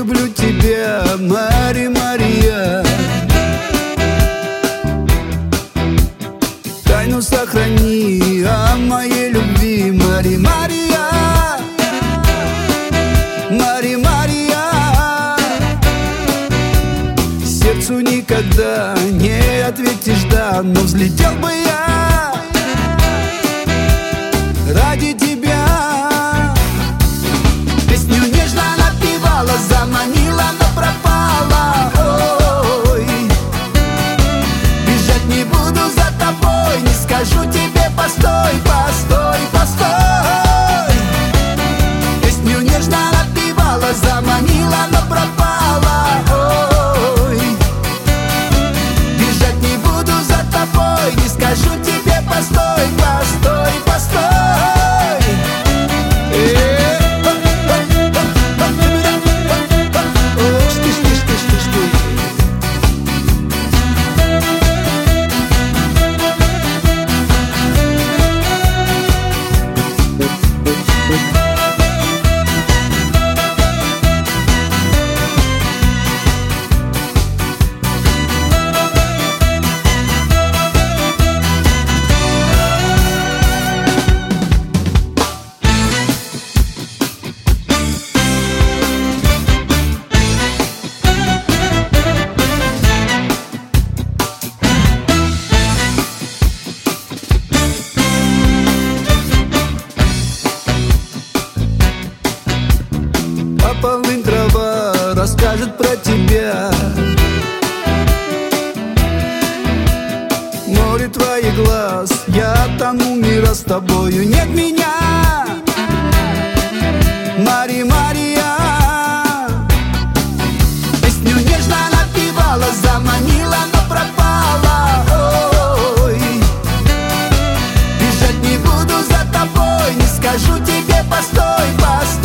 люблю тебя, Мария, Мария. Тайну сохрани о моей любви, Мария, Мария. Мария, Мария. Сердцу никогда не ответишь да, но взлетел бы я ради тебя. Песню нежно напевала, заманила, но пропала. Ой, бежать не буду за тобой, не скажу тебе постой, постой, постой. Песню нежно напевала, заманила, но пропала. Ой, бежать не буду за тобой, не скажу тебе постой, постой, постой. Полынь трава расскажет про тебя. Море твоих глаз, я тону, мира с тобою нет меня. Мария, Мария. Песню нежно напевала, заманила, но пропала. Ой, бежать не буду за тобой, не скажу тебе постой, постой.